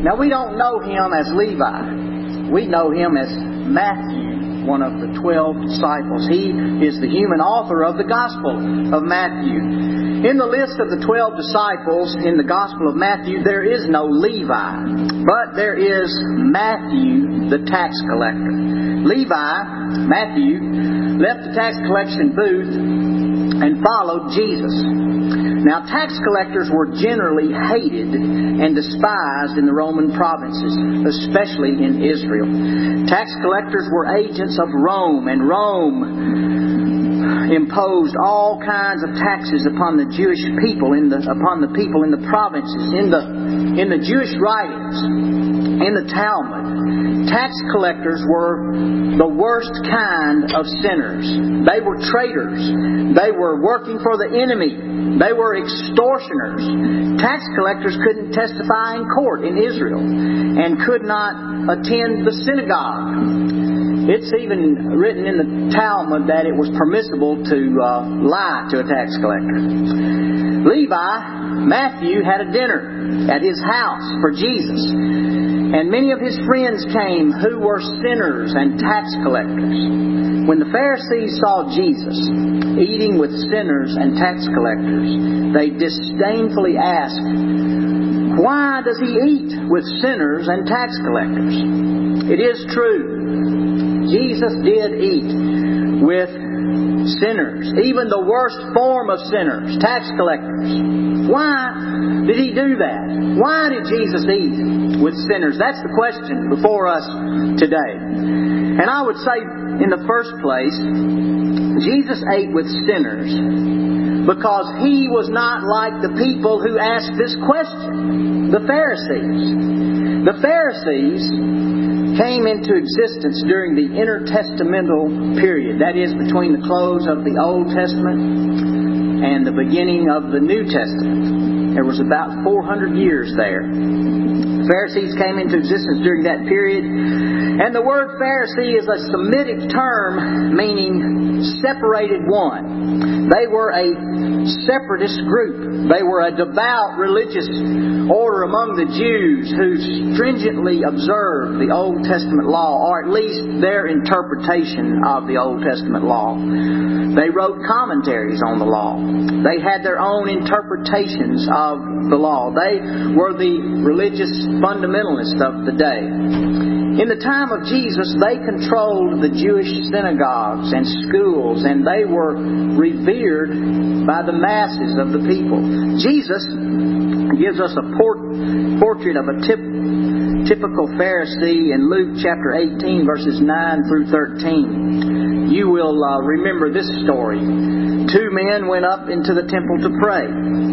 Now, we don't know him as Levi. We know him as Matthew, one of the 12 disciples. He is the human author of the Gospel of Matthew. In the list of the 12 disciples in the Gospel of Matthew, there is no Levi, but there is Matthew, the tax collector. Matthew, left the tax collection booth and followed Jesus. Now, tax collectors were generally hated and despised in the Roman provinces, especially in Israel. Tax collectors were agents of Rome, and Rome imposed all kinds of taxes upon the Jewish people, upon the people in the provinces. In the Jewish writings, in the Talmud, tax collectors were the worst kind of sinners. They were traitors. They were working for the enemy. They were extortioners. Tax collectors couldn't testify in court in Israel and could not attend the synagogue. It's even written in the Talmud that it was permissible to lie to a tax collector. Matthew had a dinner at his house for Jesus. And many of his friends came who were sinners and tax collectors. When the Pharisees saw Jesus eating with sinners and tax collectors, they disdainfully asked, "Why does he eat with sinners and tax collectors?" It is true, Jesus did eat with sinners, even the worst form of sinners, tax collectors. Why did he do that? Why did Jesus eat with sinners? That's the question before us today. And I would say, in the first place, Jesus ate with sinners because He was not like the people who asked this question, the Pharisees. The Pharisees came into existence during the intertestamental period, that is, between the close of the Old Testament and the beginning of the New Testament. There was about 400 years there. The Pharisees came into existence during that period. And the word Pharisee is a Semitic term meaning separated one. They were a separatist group. They were a devout religious order among the Jews who stringently observed the Old Testament law, or at least their interpretation of the Old Testament law. They wrote commentaries on the law. They had their own interpretations of the law. They were the religious fundamentalists of the day. In the time of Jesus, they controlled the Jewish synagogues and schools, and they were revered by the masses of the people. Jesus gives us a portrait of a typical Pharisee in Luke chapter 18, verses 9 through 13. You will remember this story. Two men went up into the temple to pray.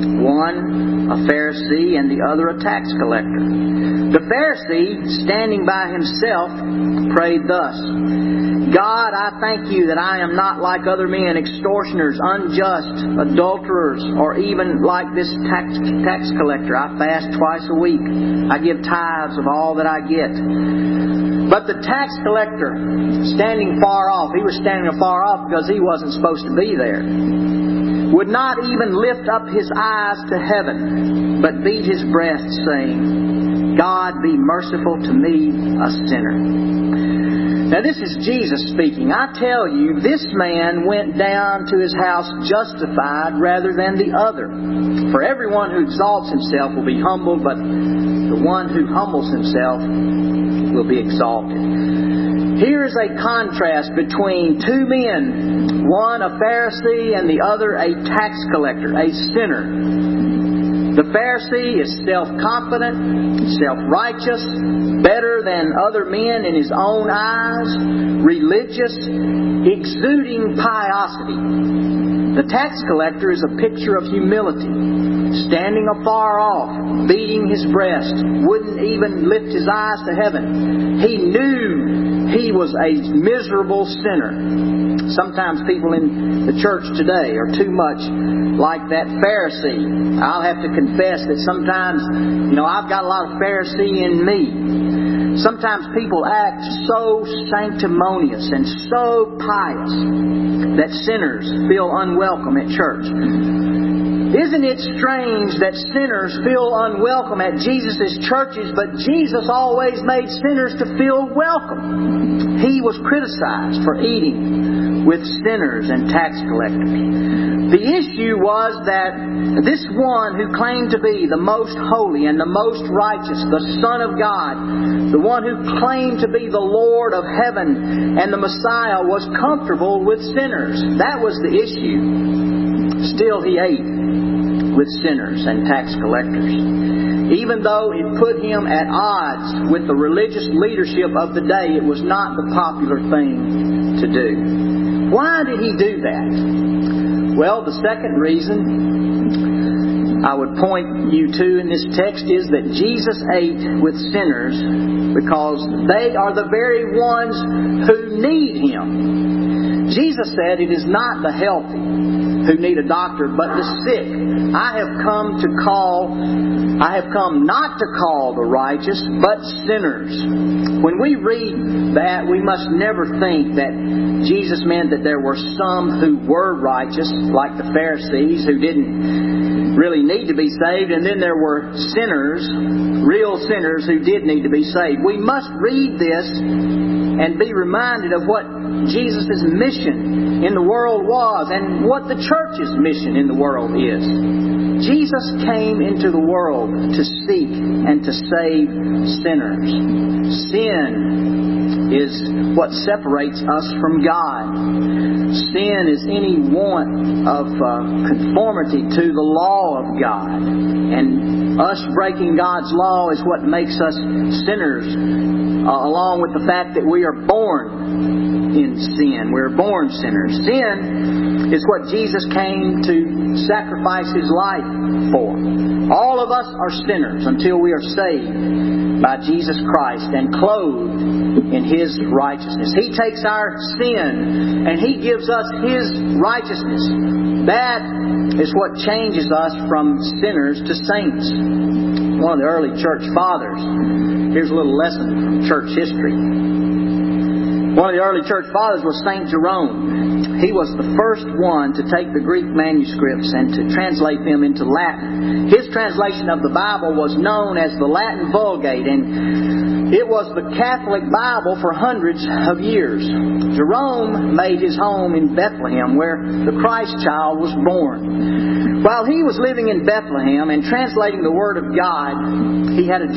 One a Pharisee and the other a tax collector. The Pharisee, standing by himself, prayed thus, "God, I thank You that I am not like other men, extortioners, unjust, adulterers, or even like this tax collector. I fast twice a week. I give tithes of all that I get." But the tax collector, standing far off, he was standing afar off because he wasn't supposed to be there, would not even lift up his eyes to heaven, but beat his breast, saying, "God, be merciful to me, a sinner." Now this is Jesus speaking. I tell you, this man went down to his house justified rather than the other. For everyone who exalts himself will be humbled, but the one who humbles himself will be exalted. Here is a contrast between two men, one a Pharisee and the other a tax collector, a sinner. The Pharisee is self-confident, self-righteous, better than other men in his own eyes, religious, exuding piety. The tax collector is a picture of humility, standing afar off, beating his breast, wouldn't even lift his eyes to heaven. He knew he was a miserable sinner. Sometimes people in the church today are too much like that Pharisee. I'll have to confess that sometimes, I've got a lot of Pharisee in me. Sometimes people act so sanctimonious and so pious that sinners feel unwelcome at church. Isn't it strange that sinners feel unwelcome at Jesus' churches, but Jesus always made sinners to feel welcome? He was criticized for eating with sinners and tax collectors. The issue was that this one who claimed to be the most holy and the most righteous, the Son of God, the one who claimed to be the Lord of heaven and the Messiah, was comfortable with sinners. That was the issue. Still, He ate with sinners and tax collectors, even though it put Him at odds with the religious leadership of the day. It was not the popular thing to do. Why did He do that? Well, the second reason I would point you to in this text is that Jesus ate with sinners because they are the very ones who need Him. Jesus said, "It is not the healthy who need a doctor, but the sick. I have come not to call the righteous, but sinners." When we read that, we must never think that Jesus meant that there were some who were righteous, like the Pharisees, who didn't really need to be saved, and then there were sinners, real sinners, who did need to be saved. We must read this and be reminded of what Jesus' mission in the world was and what the church's mission in the world is. Jesus came into the world to seek and to save sinners. Sin is what separates us from God. Sin is any want of conformity to the law of God. And us breaking God's law is what makes us sinners, along with the fact that we are born in sin. We're born sinners. Sin is what Jesus came to sacrifice His life for. All of us are sinners until we are saved by Jesus Christ and clothed in His righteousness. He takes our sin and He gives us His righteousness. That is what changes us from sinners to saints. One of the early church fathers, here's a little lesson from church history. One of the early church fathers was St. Jerome. He was the first one to take the Greek manuscripts and to translate them into Latin. His translation of the Bible was known as the Latin Vulgate, and it was the Catholic Bible for hundreds of years. Jerome made his home in Bethlehem, where the Christ child was born. While he was living in Bethlehem and translating the Word of God, he had a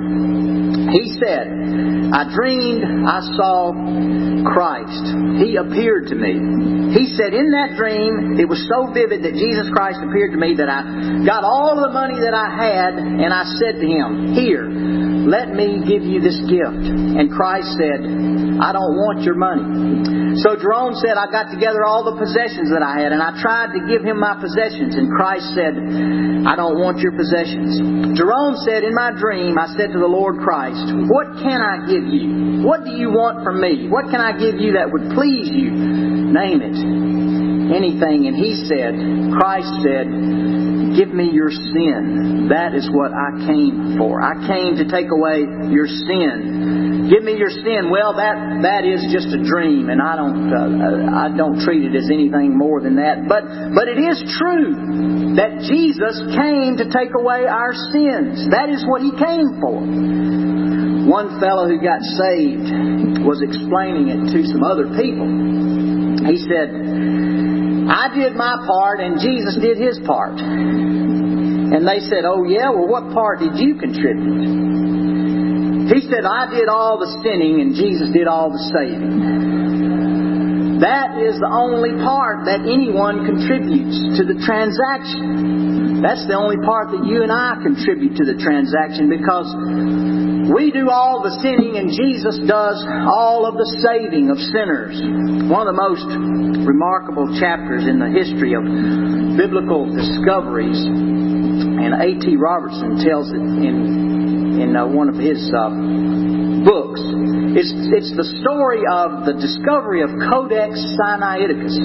dream. He said, "I dreamed I saw Christ. He appeared to me." He said, in that dream, it was so vivid that Jesus Christ appeared to me that I got all the money that I had and I said to Him, "Here, let me give you this gift." And Christ said, "I don't want your money." So Jerome said, "I got together all the possessions that I had and I tried to give Him my possessions." And Christ said, "I don't want your possessions." Jerome said, "In my dream, I said to the Lord Christ, 'What can I give you? What do you want from me? What can I give you that would please you? Name it. Anything." And He said, Christ said, "Give me your sin. That is what I came for. I came to take away your sin. Give me your sin." Well, that is just a dream, and I don't treat it as anything more than that. But it is true that Jesus came to take away our sins. That is what He came for. One fellow who got saved was explaining it to some other people. He said, "I did my part and Jesus did His part." And they said, "Oh yeah? Well, what part did you contribute?" He said, "I did all the sinning and Jesus did all the saving." That is the only part that anyone contributes to the transaction. That's the only part that you and I contribute to the transaction, because we do all the sinning and Jesus does all of the saving of sinners. One of the most remarkable chapters in the history of biblical discoveries, and A.T. Robertson tells it in one of his books. It's the story of the discovery of Codex Sinaiticus.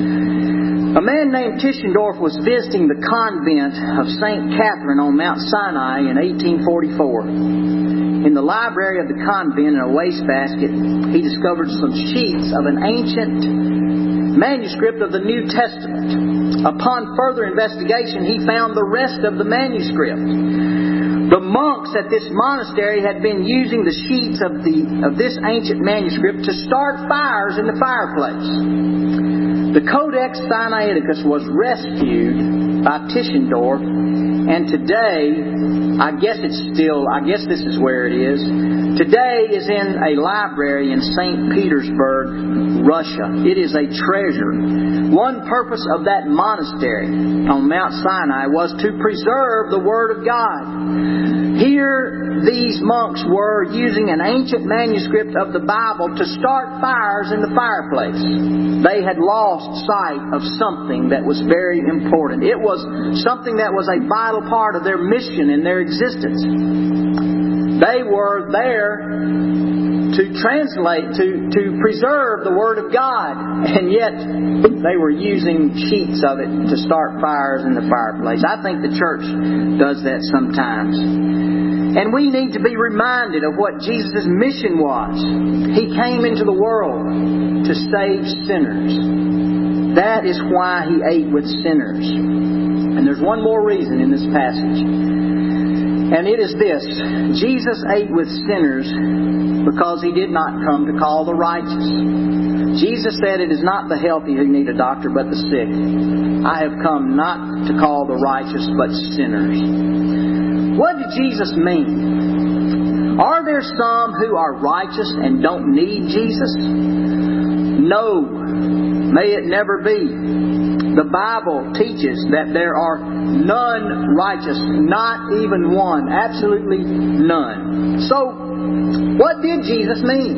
A man named Tischendorf was visiting the convent of St. Catherine on Mount Sinai in 1844. In the library of the convent, in a wastebasket, he discovered some sheets of an ancient manuscript of the New Testament. Upon further investigation, he found the rest of the manuscript. The monks at this monastery had been using the sheets of this ancient manuscript to start fires in the fireplace. The Codex Sinaiticus was rescued by Tischendorf, and today, I guess this is where it is. Today is in a library in St. Petersburg, Russia. It is a treasure. One purpose of that monastery on Mount Sinai was to preserve the Word of God. Here, these monks were using an ancient manuscript of the Bible to start fires in the fireplace. They had lost sight of something that was very important. It was something that was a vital part of their mission and their existence. They were there to translate, to preserve the Word of God, and yet they were using sheets of it to start fires in the fireplace. I think the church does that sometimes. And we need to be reminded of what Jesus' mission was. He came into the world to save sinners. That is why He ate with sinners. And there's one more reason in this passage. And it is this. Jesus ate with sinners because He did not come to call the righteous. Jesus said, "It is not the healthy who need a doctor, but the sick. I have come not to call the righteous, but sinners." What did Jesus mean? Are there some who are righteous and don't need Jesus? No. May it never be. The Bible teaches that there are none righteous, not even one, absolutely none. So, what did Jesus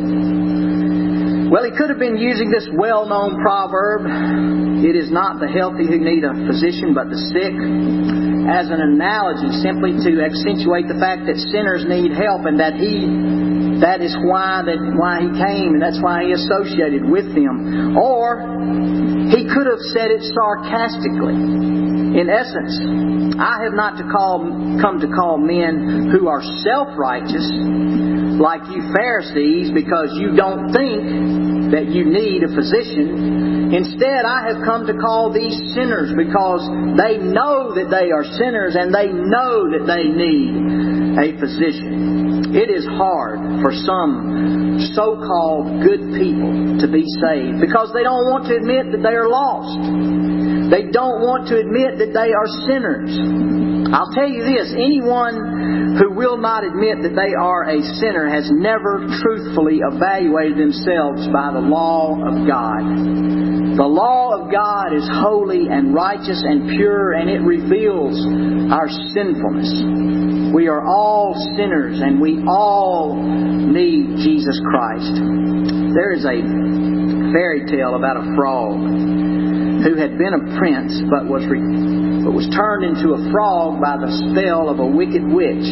mean? Well, He could have been using this well-known proverb, "It is not the healthy who need a physician, but the sick," as an analogy, simply to accentuate the fact that sinners need help, and that is why He came, and that's why He associated with them. Or He could have said it sarcastically. In essence, I have not come to call men who are self-righteous, like you Pharisees, because you don't think that you need a physician. Instead, I have come to call these sinners because they know that they are sinners and they know that they need a physician. It is hard for some so-called good people to be saved because they don't want to admit that they are lost. They don't want to admit that they are sinners. I'll tell you this, anyone who will not admit that they are a sinner has never truthfully evaluated themselves by the law of God. The law of God is holy and righteous and pure, and it reveals our sinfulness. We are all sinners, and we all need Jesus Christ. There is a fairy tale about a frog who had been a prince but was turned into a frog by the spell of a wicked witch.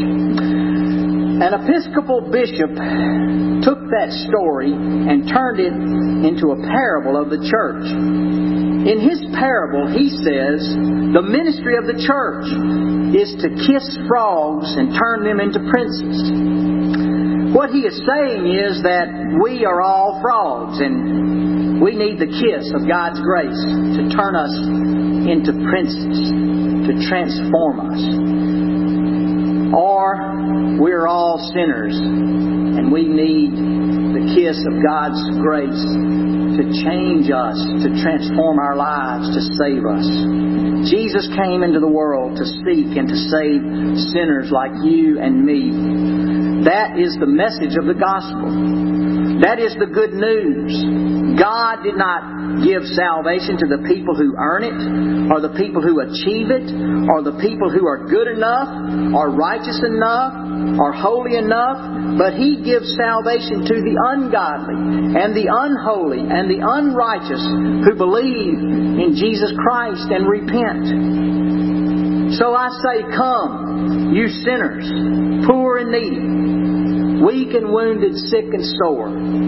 An Episcopal bishop took that story and turned it into a parable of the church. In his parable, he says, the ministry of the church is to kiss frogs and turn them into princes. What he is saying is that we are all frogs, and we need the kiss of God's grace to turn us into princes, to transform us. Or we're all sinners, and we need the kiss of God's grace to change us, to transform our lives, to save us. Jesus came into the world to seek and to save sinners like you and me. That is the message of the gospel. That is the good news. God did not give salvation to the people who earn it, or the people who achieve it, or the people who are good enough, or righteous enough, or holy enough, but He gives salvation to the ungodly, and the unholy, and the unrighteous who believe in Jesus Christ and repent. So I say, come, you sinners, poor and needy, weak and wounded, sick and sore.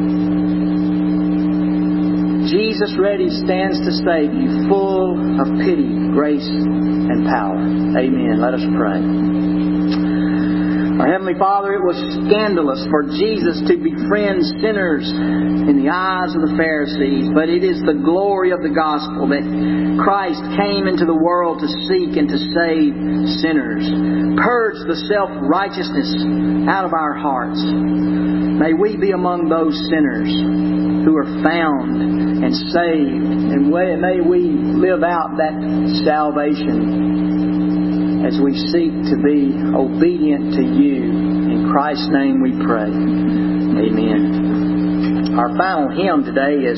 Jesus ready stands to save you, full of pity, grace, and power. Amen. Let us pray. Our Heavenly Father, it was scandalous for Jesus to befriend sinners in the eyes of the Pharisees, but it is the glory of the gospel that Christ came into the world to seek and to save sinners. Purge the self-righteousness out of our hearts. May we be among those sinners who are found and saved, and may we live out that salvation as we seek to be obedient to You. In Christ's name we pray. Amen. Our final hymn today is